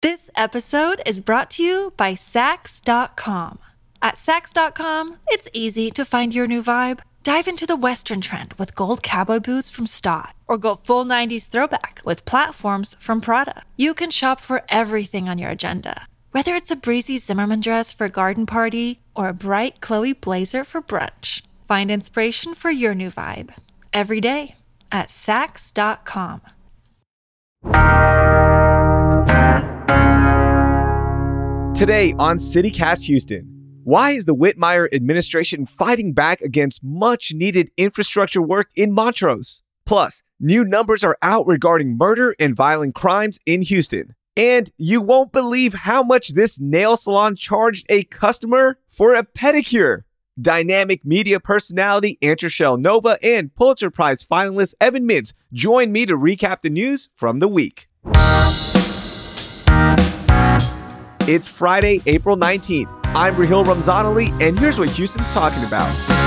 This episode is brought to you by Sax.com. At Sax.com, it's easy to find your new vibe. Dive into the Western trend with gold cowboy boots from Stott, or go full 90s throwback with platforms from Prada. You can shop for everything on your agenda, whether it's a breezy Zimmermann dress for a garden party or a bright Chloe blazer for brunch. Find inspiration for your new vibe every day at Sax.com. Today on CityCast Houston, why is the Whitmire administration fighting back against much-needed infrastructure work in Montrose? Plus, new numbers are out regarding murder and violent crimes in Houston. And you won't believe how much this nail salon charged a customer for a pedicure. Dynamic media personality Antrashell Nova and Pulitzer Prize finalist Evan Mintz join me to recap the news from the week. It's Friday, April 19th. I'm Rahil Ramzanali, and here's what Houston's talking about.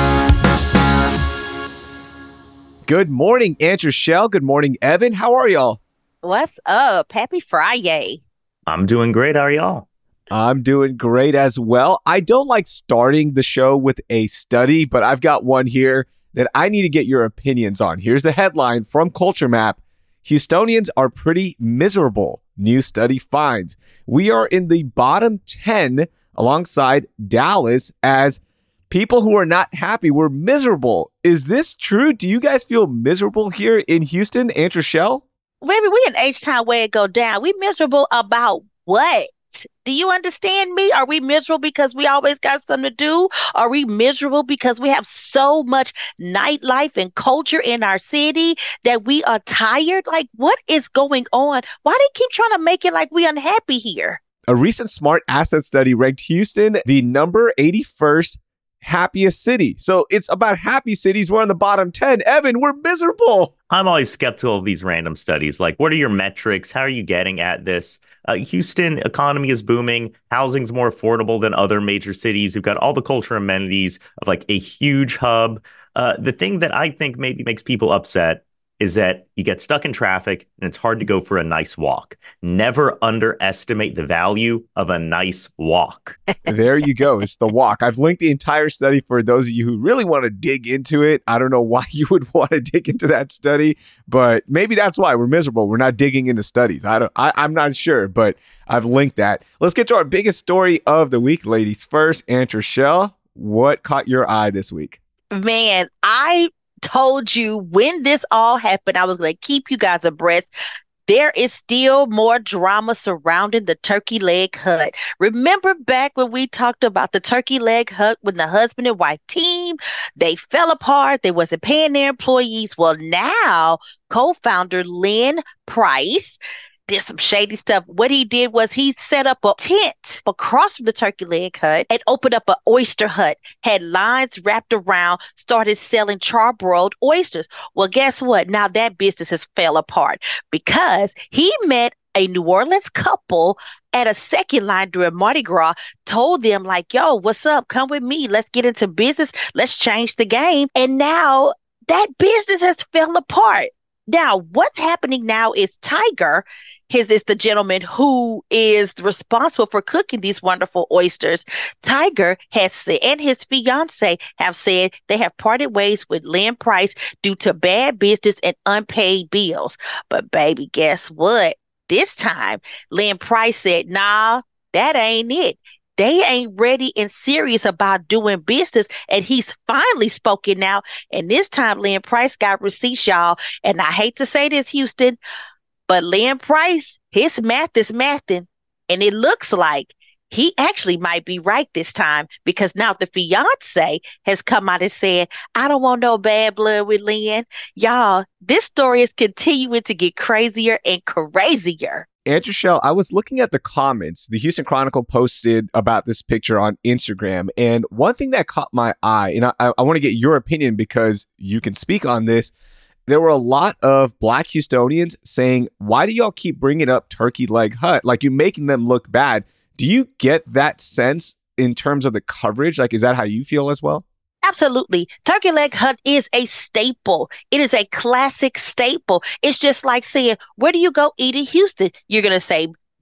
Good morning, Antrashell. Good morning, Evan. How are y'all? What's up? Happy Friday. I'm doing great. How are y'all? I'm doing great as well. I don't like starting the show with a study, but I've got one here that I need to get your opinions on. Here's the headline from Culture Map. Houstonians are pretty miserable. New study finds. We are in the bottom 10 alongside Dallas as people who are not happy. We're miserable. Is this true? Do you guys feel miserable here in Houston, Antrashell? Baby, we in H-Town where it go down. We miserable about what? Do you understand me? Are we miserable because we always got something to do? Are we miserable because we have so much nightlife and culture in our city that we are tired? Like, what is going on? Why they keep trying to make it like we unhappy here? A recent Smart Asset study ranked Houston the number 81st happiest city. So it's about happy cities. We're on the bottom 10. Evan, we're miserable. I'm always skeptical of these random studies. Like, what are your metrics? How are you getting at this? Houston economy is booming. Housing's more affordable than other major cities. You've got all the cultural amenities of like a huge hub. The thing that I think maybe makes people upset is that you get stuck in traffic and it's hard to go for a nice walk. Never underestimate the value of a nice walk. There you go. It's the walk. I've linked the entire study for those of you who really want to dig into it. I don't know why you would want to dig into that study, but maybe that's why we're miserable. We're not digging into studies. I'm not sure, but I've linked that. Let's get to our biggest story of the week, ladies. First, Antrashell, what caught your eye this week? Man, I told you when this all happened, I was going to keep you guys abreast. There is still more drama surrounding the Turkey Leg Hut. Remember back when we talked about the Turkey Leg Hut when the husband and wife team, they fell apart. They wasn't paying their employees. Well, now co-founder Lynn Price did some shady stuff. What he did was he set up a tent across from the Turkey Leg Hut and opened up an oyster hut, had lines wrapped around, started selling charbroiled oysters. Well, guess what? Now that business has fell apart because he met a New Orleans couple at a second line during Mardi Gras, told them like, yo, what's up? Come with me. Let's get into business. Let's change the game. And now that business has fell apart. Now, what's happening now is Tiger, is the gentleman who is responsible for cooking these wonderful oysters. Tiger has said, and his fiance have said they have parted ways with Lynn Price due to bad business and unpaid bills. But baby, guess what? This time, Lynn Price said, nah, that ain't it. They ain't ready and serious about doing business. And he's finally spoken out. And this time, Lynn Price got receipts, y'all. And I hate to say this, Houston, but Lynn Price, his math is mathing. And it looks like he actually might be right this time because now the fiance has come out and said, I don't want no bad blood with Lynn. Y'all, this story is continuing to get crazier and crazier. Antrashell, I was looking at the comments. The Houston Chronicle posted about this picture on Instagram. And one thing that caught my eye, and I want to get your opinion because you can speak on this. There were a lot of Black Houstonians saying, why do y'all keep bringing up Turkey Leg Hut? Like, you're making them look bad. Do you get that sense in terms of the coverage? Like, is that how you feel as well? Absolutely. Turkey Leg Hut is a staple. It is a classic staple. It's just like saying, where do you go eat in Houston? You're going to say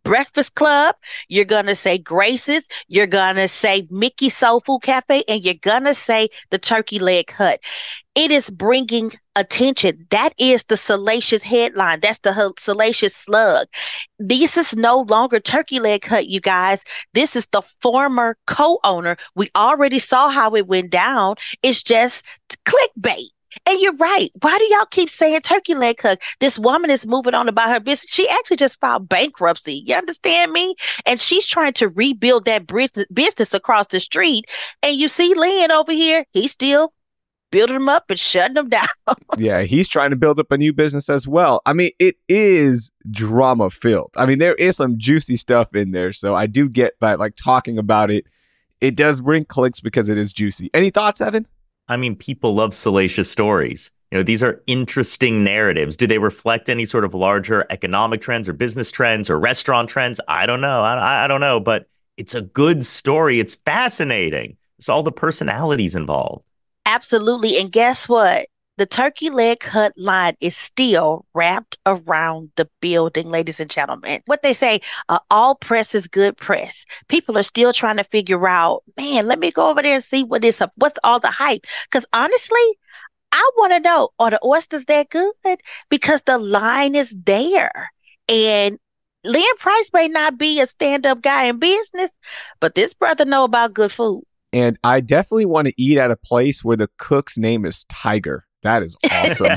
Breakfast Club, you're going to say Grace's, you're going to say Mickey Soul Food Cafe, and you're going to say the Turkey Leg Hut. It is bringing attention. That is the salacious headline. That's the salacious slug. This is no longer Turkey Leg Hut, you guys. This is the former co-owner. We already saw how it went down. It's just clickbait. And you're right. Why do y'all keep saying Turkey Leg Hut? This woman is moving on about her business. She actually just filed bankruptcy. You understand me? And she's trying to rebuild that business across the street. And you see Lynn over here, he's still building them up and shutting them down. Yeah, he's trying to build up a new business as well. I mean, it is drama filled. I mean, there is some juicy stuff in there. So I do get that, like, talking about it, it does bring clicks because it is juicy. Any thoughts, Evan? I mean, people love salacious stories. These are interesting narratives. Do they reflect any sort of larger economic trends or business trends or restaurant trends? I don't know. I don't know, but it's a good story. It's fascinating. It's all the personalities involved. Absolutely. And guess what? The Turkey Leg Hut line is still wrapped around the building, ladies and gentlemen. What they say, all press is good press. People are still trying to figure out, man, let me go over there and see what's all the hype. Because honestly, I want to know, are the oysters that good? Because the line is there. And Lynn Price may not be a stand-up guy in business, but this brother know about good food. And I definitely want to eat at a place where the cook's name is Tiger. That is awesome.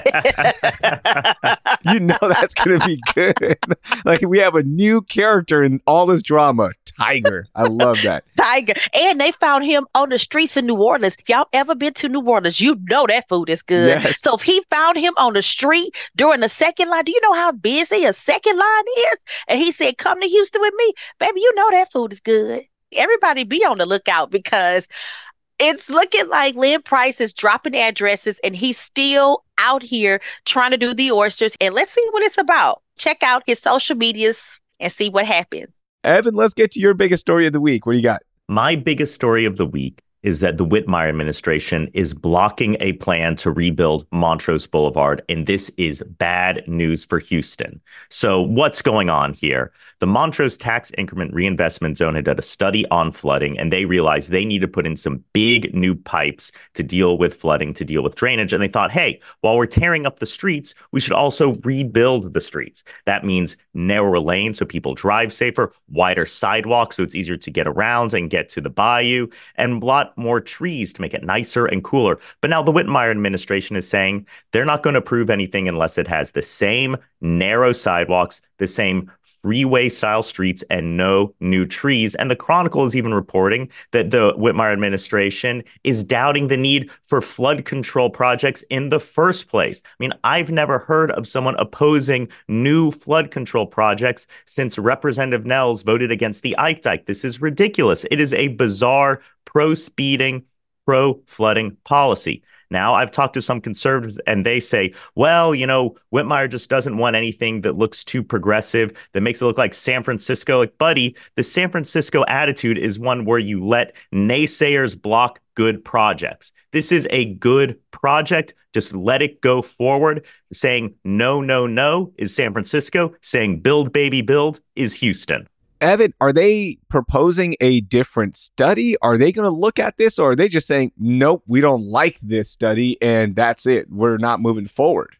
You know that's going to be good. Like, we have a new character in all this drama. Tiger. I love that. Tiger. And they found him on the streets in New Orleans. If y'all ever been to New Orleans, you know that food is good. Yes. So if he found him on the street during the second line, do you know how busy a second line is? And he said, come to Houston with me. Baby, you know that food is good. Everybody be on the lookout because it's looking like Lynn Price is dropping addresses and he's still out here trying to do the oysters. And let's see what it's about. Check out his social medias and see what happens. Evan, let's get to your biggest story of the week. What do you got? My biggest story of the week is that the Whitmire administration is blocking a plan to rebuild Montrose Boulevard, and this is bad news for Houston. So what's going on here? The Montrose Tax Increment Reinvestment Zone had done a study on flooding, and they realized they need to put in some big new pipes to deal with flooding, to deal with drainage. And they thought, hey, while we're tearing up the streets, we should also rebuild the streets. That means narrower lanes so people drive safer, wider sidewalks so it's easier to get around and get to the bayou, and a lot more trees to make it nicer and cooler. But now the Whitmire administration is saying they're not going to approve anything unless it has the same narrow sidewalks, the same freeway-style streets, and no new trees. And the Chronicle is even reporting that the Whitmire administration is doubting the need for flood control projects in the first place. I mean, I've never heard of someone opposing new flood control projects since Representative Nels voted against the Ike Dike. This is ridiculous. It is a bizarre pro-speeding, pro-flooding policy. Now, I've talked to some conservatives and they say, well, Whitmire just doesn't want anything that looks too progressive, that makes it look like San Francisco. Like, buddy, the San Francisco attitude is one where you let naysayers block good projects. This is a good project. Just let it go forward. Saying no, no, no is San Francisco. Saying build, baby, build is Houston. Evan, are they proposing a different study? Are they going to look at this, or are they just saying, nope, we don't like this study and that's it, we're not moving forward?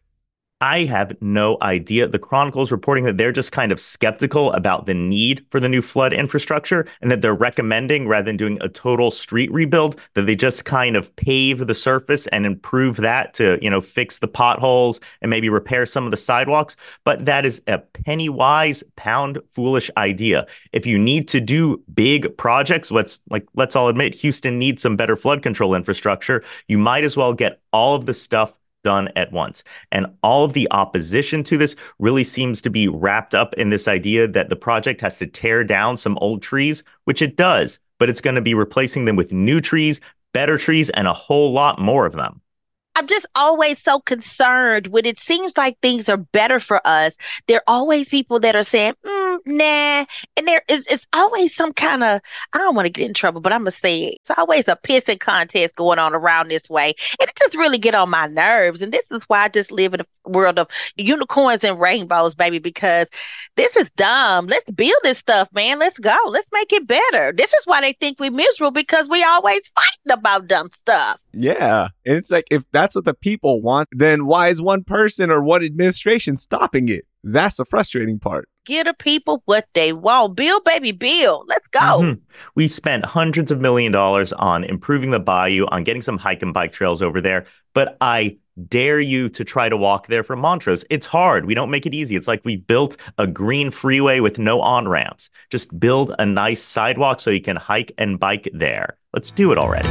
I have no idea. The Chronicle is reporting that they're just kind of skeptical about the need for the new flood infrastructure, and that they're recommending, rather than doing a total street rebuild, that they just kind of pave the surface and improve that to, fix the potholes and maybe repair some of the sidewalks. But that is a penny wise, pound foolish idea. If you need to do big projects, let's all admit Houston needs some better flood control infrastructure. You might as well get all of the stuff done at once. And all of the opposition to this really seems to be wrapped up in this idea that the project has to tear down some old trees, which it does, but it's going to be replacing them with new trees, better trees, and a whole lot more of them. I'm just always so concerned when it seems like things are better for us. There are always people that are saying, nah. And it's always some kind of, I don't want to get in trouble, but I'm going to say it. It's always a pissing contest going on around this way. And it just really get on my nerves. And this is why I just live in a world of unicorns and rainbows, baby, because this is dumb. Let's build this stuff, man. Let's go. Let's make it better. This is why they think we're miserable, because we always fighting about dumb stuff. Yeah. And it's like, if that's what the people want, then why is one person or one administration stopping it? That's the frustrating part. Give the people what they want. Build, baby, build. Let's go. Mm-hmm. We spent hundreds of $1 million on improving the bayou, on getting some hike and bike trails over there. But I dare you to try to walk there from Montrose. It's hard. We don't make it easy. It's like we built a green freeway with no on-ramps. Just build a nice sidewalk so you can hike and bike there. Let's do it already.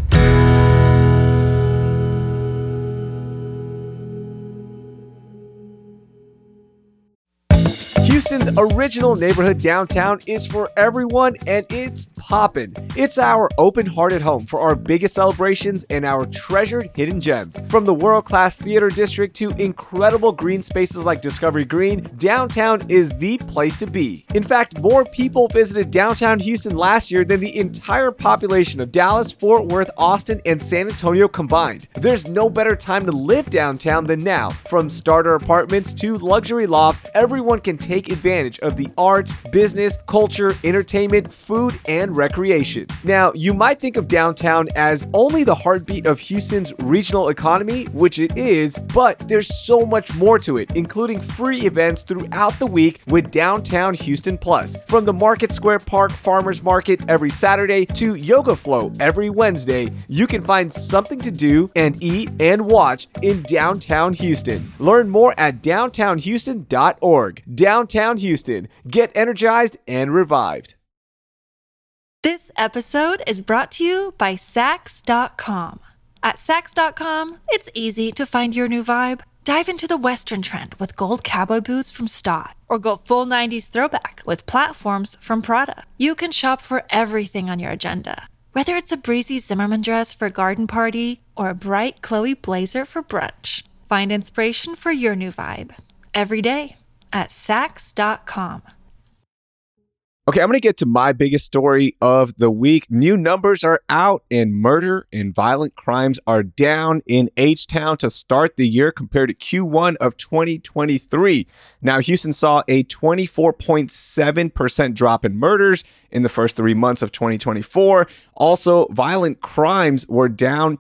Houston's original neighborhood downtown is for everyone, and it's poppin'. It's our open-hearted home for our biggest celebrations and our treasured hidden gems. From the world-class theater district to incredible green spaces like Discovery Green, downtown is the place to be. In fact, more people visited downtown Houston last year than the entire population of Dallas, Fort Worth, Austin, and San Antonio combined. There's no better time to live downtown than now. From starter apartments to luxury lofts, everyone can take advantage of the arts, business, culture, entertainment, food, and recreation. Now, you might think of downtown as only the heartbeat of Houston's regional economy, which it is, but there's so much more to it, including free events throughout the week with Downtown Houston Plus. From the Market Square Park Farmers Market every Saturday to Yoga Flow every Wednesday, you can find something to do and eat and watch in downtown Houston. Learn more at downtownhouston.org. Downtown Houston. Get energized and revived. This episode is brought to you by Saks.com. At Saks.com, it's easy to find your new vibe. Dive into the Western trend with gold cowboy boots from Stott, or go full 90s throwback with platforms from Prada. You can shop for everything on your agenda, whether it's a breezy Zimmermann dress for a garden party or a bright Chloe blazer for brunch. Find inspiration for your new vibe every day at Saks.com. Okay, I'm going to get to my biggest story of the week. New numbers are out, and murder and violent crimes are down in H-Town to start the year compared to Q1 of 2023. Now, Houston saw a 24.7% drop in murders in the first 3 months of 2024. Also, violent crimes were down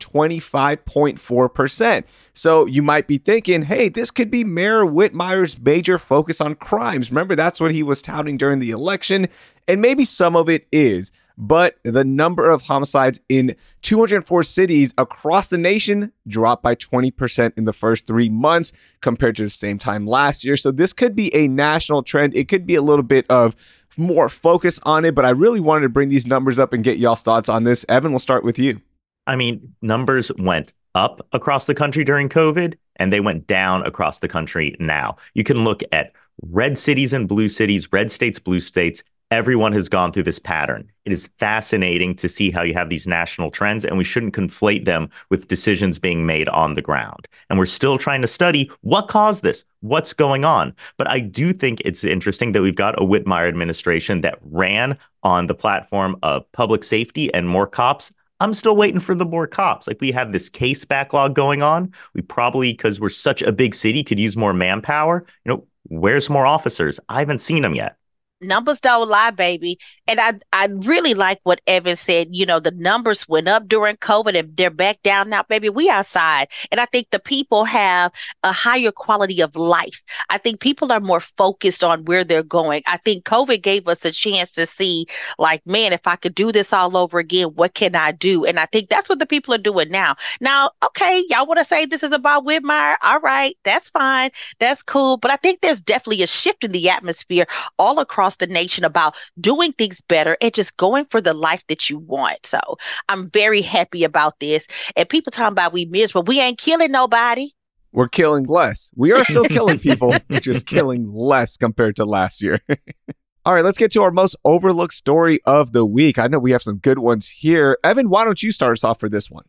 25.4%. So you might be thinking, hey, this could be Mayor Whitmire's major focus on crimes. Remember, that's what he was touting during the election. And maybe some of it is. But the number of homicides in 204 cities across the nation dropped by 20% in the first 3 months compared to the same time last year. So this could be a national trend. It could be a little bit of more focus on it. But I really wanted to bring these numbers up and get y'all's thoughts on this. Evan, we'll start with you. I mean, numbers went up across the country during COVID, and they went down across the country now. You can look at red cities and blue cities, red states, blue states. Everyone has gone through this pattern. It is fascinating to see how you have these national trends, and we shouldn't conflate them with decisions being made on the ground. And we're still trying to study what caused this, what's going on. But I do think it's interesting that we've got a Whitmire administration that ran on the platform of public safety and more cops. I'm still waiting for the more cops. Like, we have this case backlog going on. We probably, because we're such a big city, could use more manpower. Where's more officers? I haven't seen them yet. Numbers don't lie, baby. And I really like what Evan said. The numbers went up during COVID and they're back down now, baby. We outside. And I think the people have a higher quality of life. I think people are more focused on where they're going. I think COVID gave us a chance to see, like, man, if I could do this all over again, what can I do? And I think that's what the people are doing now. Now, okay, y'all want to say this is about Whitmire? All right, that's fine. That's cool. But I think there's definitely a shift in the atmosphere all across the nation about doing things better and just going for the life that you want. So I'm very happy about this. And people talking about we miserable. We ain't killing nobody. We're killing less. We are still killing people, just killing less compared to last year. All right, let's get to our most overlooked story of the week. I know we have some good ones here. Evan, why don't you start us off for this one?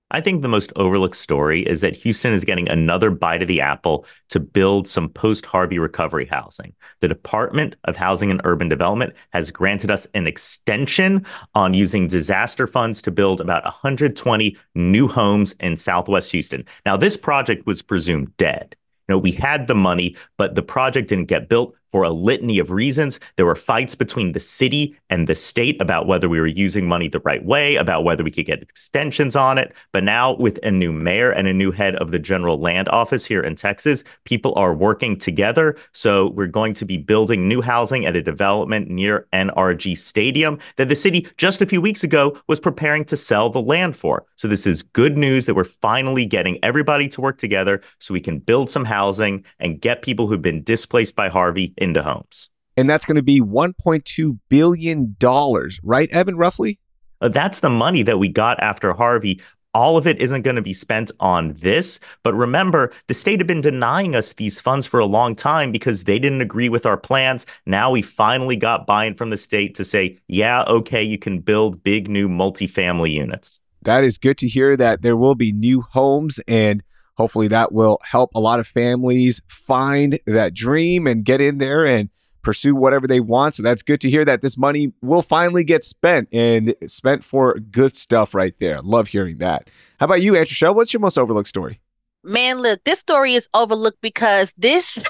I think the most overlooked story is that Houston is getting another bite of the apple to build some post-Harvey recovery housing. The Department of Housing and Urban Development has granted us an extension on using disaster funds to build about 120 new homes in Southwest Houston. Now, this project was presumed dead. We had the money, but the project didn't get built for a litany of reasons. There were fights between the city and the state about whether we were using money the right way, about whether we could get extensions on it. But now with a new mayor and a new head of the General Land Office here in Texas, people are working together. So we're going to be building new housing at a development near NRG Stadium that the city just a few weeks ago was preparing to sell the land for. So this is good news that we're finally getting everybody to work together so we can build some housing and get people who've been displaced by Harvey into homes. And that's going to be $1.2 billion, right, Evan, roughly? That's the money that we got after Harvey. All of it isn't going to be spent on this. But remember, the state had been denying us these funds for a long time because they didn't agree with our plans. Now we finally got buy-in from the state to say, yeah, okay, you can build big new multifamily units. That is good to hear that there will be new homes, and hopefully that will help a lot of families find that dream and get in there and pursue whatever they want. So that's good to hear that this money will finally get spent and spent for good stuff right there. Love hearing that. How about you, Antrashell? What's your most overlooked story? Man, look, this story is overlooked because this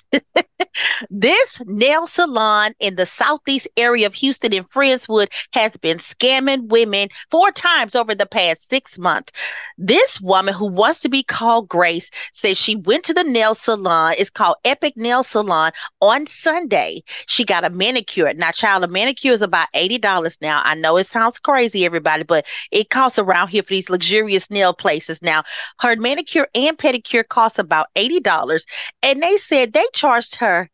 nail salon in the southeast area of Houston in Friendswood has been scamming women 4 times over the past 6 months. This woman, who wants to be called Grace, says she went to the nail salon. It's called Epic Nail Salon on Sunday. She got a manicure. Now, child, a manicure is about $80 now. I know it sounds crazy, everybody, but it costs around here for these luxurious nail places. Now, her manicure and pedicure costs about $80, and they said they charged her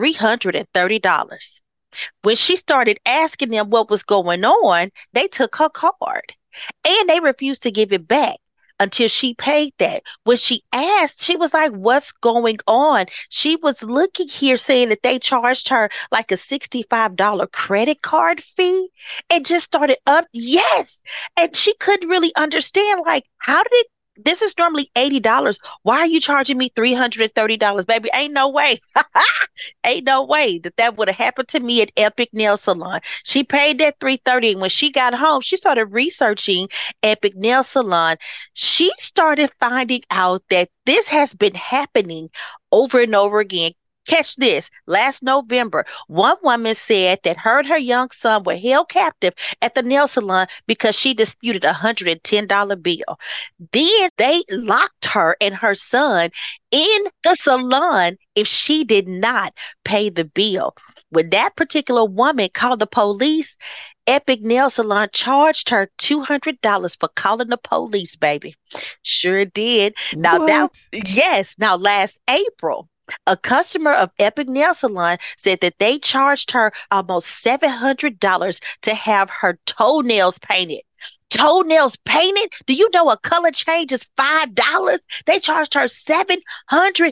$330. When she started asking them what was going on, they took her card, and they refused to give it back until she paid that. When she asked, she was like, what's going on? She was looking here saying that they charged her like a $65 credit card fee and just started up. Yes. And she couldn't really understand, like, how did it? This is normally $80. Why are you charging me $330? Baby, ain't no way. Ain't no way that would have happened to me at Epic Nail Salon. She paid that $330, and when she got home, she started researching Epic Nail Salon. She started finding out that this has been happening over and over again. Catch this. Last November, one woman said that her and her young son were held captive at the nail salon because she disputed a $110 bill. Then they locked her and her son in the salon if she did not pay the bill. When that particular woman called the police, Epic Nail Salon charged her $200 for calling the police, baby. Sure did. Now, now last April, a customer of Epic Nail Salon said that they charged her almost $700 to have her toenails painted. Toenails painted? Do you know a color change is $5? They charged her $700.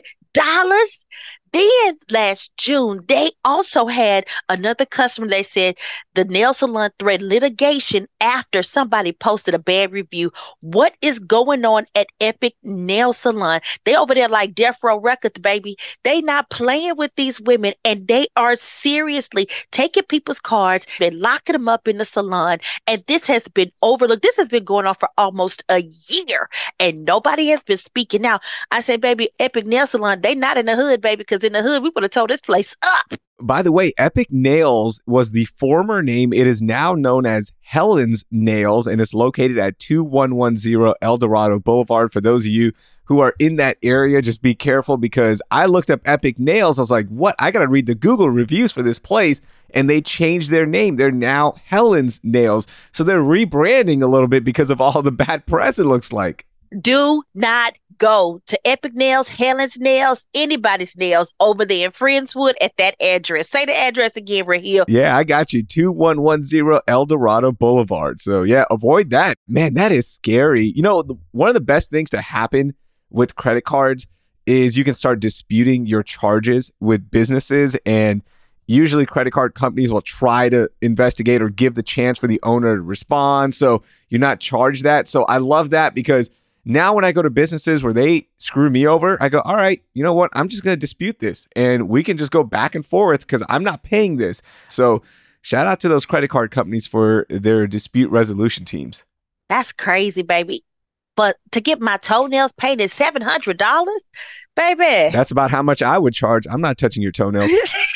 Then last June, they also had another customer. They said the nail salon threatened litigation after somebody posted a bad review. What is going on at Epic Nail Salon? They over there like Death Row Records, baby. They not playing with these women, and they are seriously taking people's cards and locking them up in the salon. And this has been overlooked. This has been going on for almost a year, and nobody has been speaking out. I say, baby, Epic Nail Salon, they not in the hood, baby, because in the hood, we would have told this place up. By the way, Epic Nails was the former name. It is now known as Helen's Nails, and it's located at 2110 El Dorado Boulevard. For those of you who are in that area, just be careful, because I looked up Epic Nails. I was like, what? I got to read the Google reviews for this place, and they changed their name. They're now Helen's Nails. So they're rebranding a little bit because of all the bad press, it looks like. Do not go to Epic Nails, Helen's Nails, anybody's nails over there in Friendswood at that address. Say the address again, Raheel. Yeah, I got you. 2110 El Dorado Boulevard. So yeah, avoid that. Man, that is scary. You know, one of the best things to happen with credit cards is you can start disputing your charges with businesses, and usually credit card companies will try to investigate or give the chance for the owner to respond, so you're not charged that. So I love that, because Now, when I go to businesses where they screw me over, I go, all right, you know what? I'm just going to dispute this and we can just go back and forth because I'm not paying this. So shout out to those credit card companies for their dispute resolution teams. That's crazy, baby. But to get my toenails painted, $700, baby. That's about how much I would charge. I'm not touching your toenails.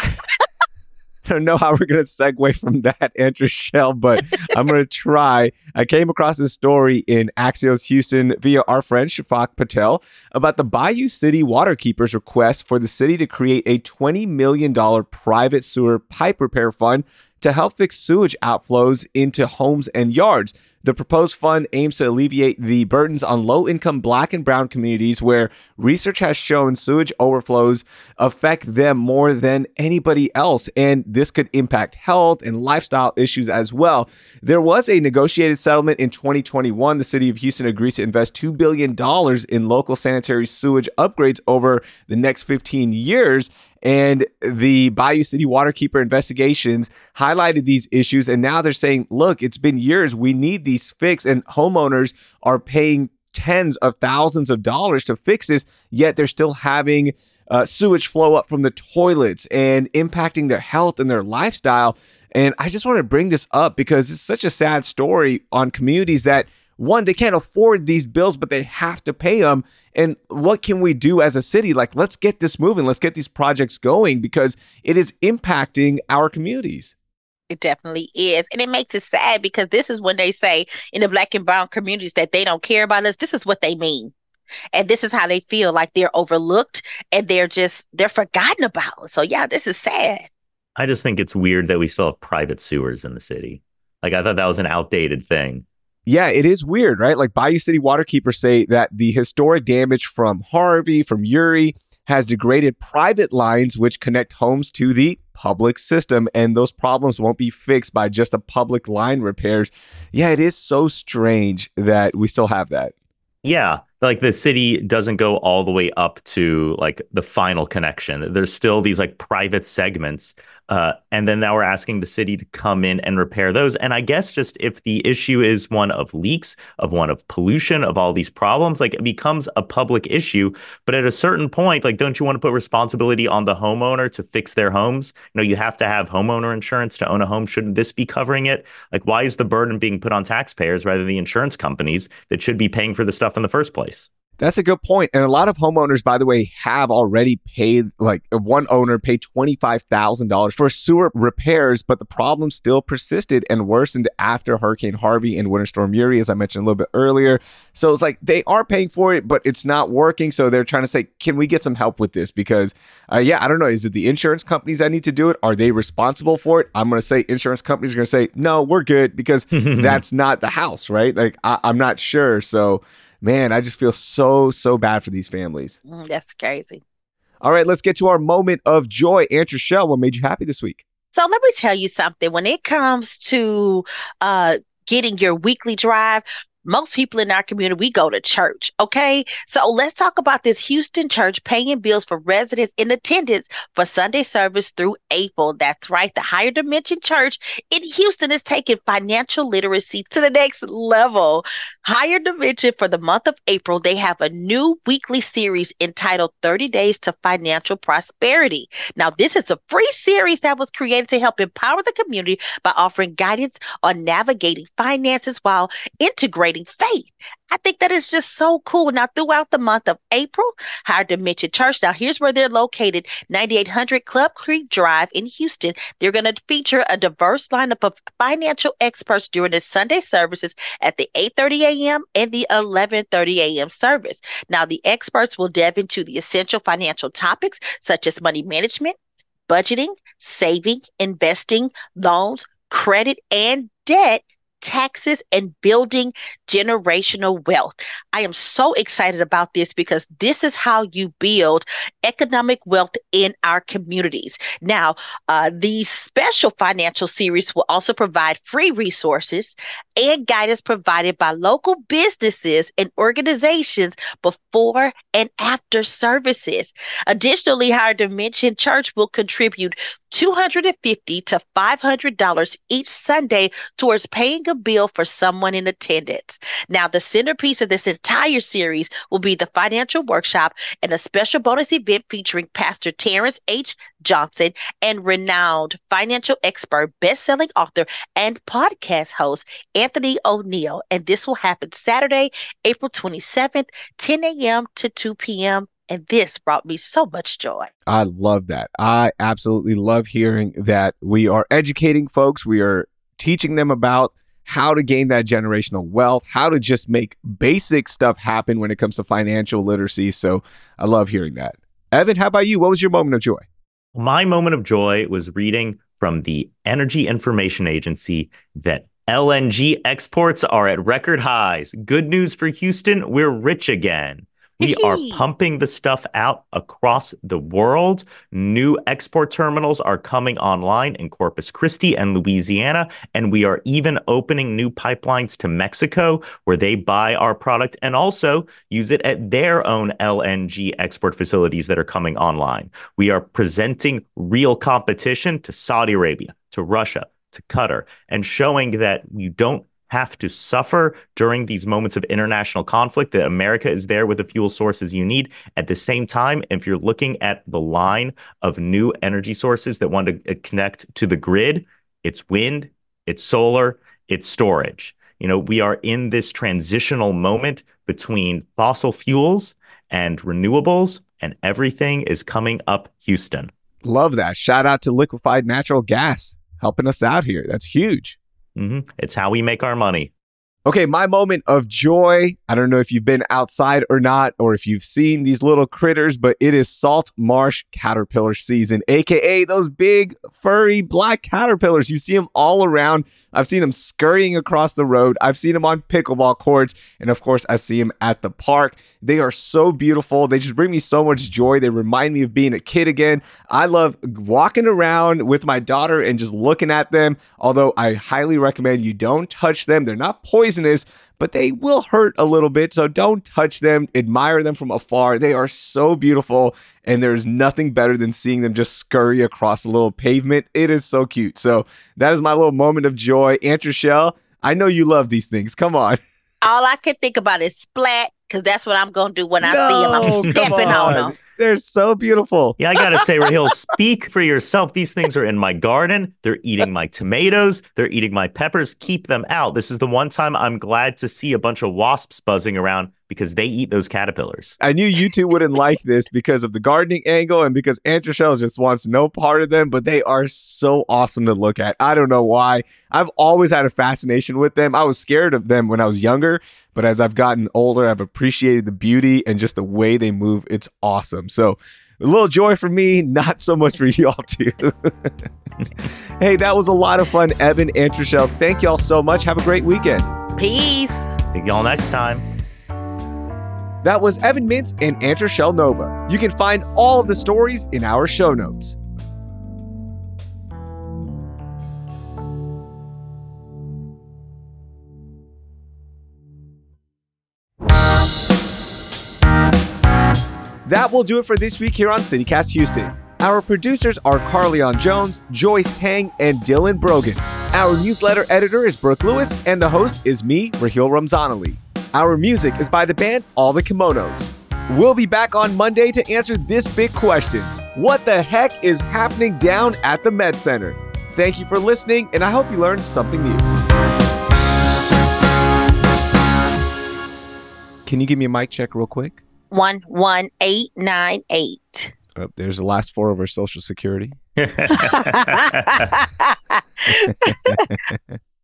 I don't know how we're going to segue from that, Andrew Shell, but I'm going to try. I came across this story in Axios Houston via our friend Shafak Patel about the Bayou City Waterkeeper's request for the city to create a $20 million private sewer pipe repair fund to help fix sewage outflows into homes and yards. The proposed fund aims to alleviate the burdens on low-income Black and Brown communities where research has shown sewage overflows affect them more than anybody else, and this could impact health and lifestyle issues as well. There was a negotiated settlement in 2021. The city of Houston agreed to invest $2 billion in local sanitary sewage upgrades over the next 15 years. And the Bayou City Waterkeeper investigations highlighted these issues. And now they're saying, look, it's been years. We need these fixed. And homeowners are paying tens of thousands of dollars to fix this, yet they're still having sewage flow up from the toilets and impacting their health and their lifestyle. And I just want to bring this up because it's such a sad story on communities that, one, they can't afford these bills, but they have to pay them. And what can we do as a city? Like, let's get this moving. Let's get these projects going because it is impacting our communities. It definitely is. And it makes it sad because this is when they say in the Black and Brown communities that they don't care about us. This is what they mean. And this is how they feel, like they're overlooked and they're forgotten about. So yeah, this is sad. I just think it's weird that we still have private sewers in the city. Like, I thought that was an outdated thing. Yeah, it is weird, right? Like Bayou City Waterkeepers say that the historic damage from Harvey, from Uri, has degraded private lines which connect homes to the public system, and those problems won't be fixed by just a public line repairs. Yeah, it is so strange that we still have that. Yeah, like the city doesn't go all the way up to like the final connection. There's still these like private segments. And then now we're asking the city to come in and repair those. And I guess just if the issue is one of leaks, of one of pollution, of all these problems, like it becomes a public issue. But at a certain point, like, don't you want to put responsibility on the homeowner to fix their homes? You know, you have to have homeowner insurance to own a home. Shouldn't this be covering it? Like, why is the burden being put on taxpayers rather than the insurance companies that should be paying for the stuff in the first place? That's a good point. And a lot of homeowners, by the way, have already paid, like one owner paid $25,000 for sewer repairs, but the problem still persisted and worsened after Hurricane Harvey and Winter Storm Uri, as I mentioned a little bit earlier. So it's like they are paying for it, but it's not working. So they're trying to say, can we get some help with this? Because, I don't know. Is it the insurance companies that need to do it? Are they responsible for it? I'm going to say insurance companies are going to say, no, we're good because that's not the house, right? Like, I'm not sure. So man, I just feel so bad for these families. That's crazy. All right, let's get to our moment of joy. Andrew Shell, what made you happy this week? So let me tell you something. When it comes to getting your weekly drive, most people in our community, we go to church, okay? So let's talk about this Houston church paying bills for residents in attendance for Sunday service through April. That's right. The Higher Dimension Church in Houston is taking financial literacy to the next level. Higher Dimension, for the month of April, they have a new weekly series entitled 30 Days to Financial Prosperity. Now, this is a free series that was created to help empower the community by offering guidance on navigating finances while integrating faith. I think that is just so cool. Now, throughout the month of April, Higher Dimension Church, now here's where they're located, 9800 Club Creek Drive in Houston. They're going to feature a diverse lineup of financial experts during the Sunday services at the 8:30 a.m. and the 11:30 a.m. service. Now, the experts will delve into the essential financial topics such as money management, budgeting, saving, investing, loans, credit, and debt, taxes, and building generational wealth. I am so excited about this because this is how you build economic wealth in our communities. Now, the special financial series will also provide free resources and guidance provided by local businesses and organizations before and after services. Additionally, Higher Dimension Church will contribute $250 to $500 each Sunday towards paying a bill for someone in attendance. Now, the centerpiece of this entire series will be the financial workshop and a special bonus event featuring Pastor Terrence H. Johnson and renowned financial expert, best-selling author, and podcast host Anthony O'Neill. And this will happen Saturday, April 27th, 10 a.m. to 2 p.m. And this brought me so much joy. I love that. I absolutely love hearing that we are educating folks. We are teaching them about how to gain that generational wealth, how to just make basic stuff happen when it comes to financial literacy. So I love hearing that. Evan, how about you? What was your moment of joy? My moment of joy was reading from the Energy Information Agency that LNG exports are at record highs. Good news for Houston, we're rich again. We are pumping the stuff out across the world. New export terminals are coming online in Corpus Christi and Louisiana, and we are even opening new pipelines to Mexico where they buy our product and also use it at their own LNG export facilities that are coming online. We are presenting real competition to Saudi Arabia, to Russia, to Qatar, and showing that you don't have to suffer during these moments of international conflict, that America is there with the fuel sources you need. At the same time, if you're looking at the line of new energy sources that want to connect to the grid, it's wind, it's solar, it's storage. You know, we are in this transitional moment between fossil fuels and renewables, and everything is coming up Houston. Love that. Shout out to liquefied natural gas helping us out here. That's huge. It's how we make our money. Okay, my moment of joy. I don't know if you've been outside or not, or if you've seen these little critters, but it is salt marsh caterpillar season, aka those big, furry black caterpillars. You see them all around. I've seen them scurrying across the road. I've seen them on pickleball courts. And of course, I see them at the park. They are so beautiful. They just bring me so much joy. They remind me of being a kid again. I love walking around with my daughter and just looking at them. Although I highly recommend you don't touch them. They're not poisonous, but they will hurt a little bit. So don't touch them. Admire them from afar. They are so beautiful. And there's nothing better than seeing them just scurry across a little pavement. It is so cute. So that is my little moment of joy. Aunt Rochelle, I know you love these things. Come on. All I can think about is splat, because that's what I'm going to do when I see them. I'm stepping on them. They're so beautiful. Yeah, I got to say, Raheel, speak for yourself. These things are in my garden. They're eating my tomatoes. They're eating my peppers. Keep them out. This is the one time I'm glad to see a bunch of wasps buzzing around because they eat those caterpillars. I knew you two wouldn't like this because of the gardening angle and because Aunt Rochelle just wants no part of them, but they are so awesome to look at. I don't know why. I've always had a fascination with them. I was scared of them when I was younger, but as I've gotten older, I've appreciated the beauty and just the way they move. It's awesome. So a little joy for me, not so much for y'all too. Hey, that was a lot of fun. Evan, Aunt Rochelle, thank y'all so much. Have a great weekend. Peace. See y'all next time. That was Evan Mintz and Aunt Rochelle Nova. You can find all of the stories in our show notes. That will do it for this week here on CityCast Houston. Our producers are Carleon Jones, Joyce Tang, and Dylan Brogan. Our newsletter editor is Brooke Lewis, and the host is me, Raheel Ramzanali. Our music is by the band All the Kimonos. We'll be back on Monday to answer this big question. What the heck is happening down at the Med Center? Thank you for listening, and I hope you learned something new. Can you give me a mic check real quick? 11898. Oh, there's the last four of our social security.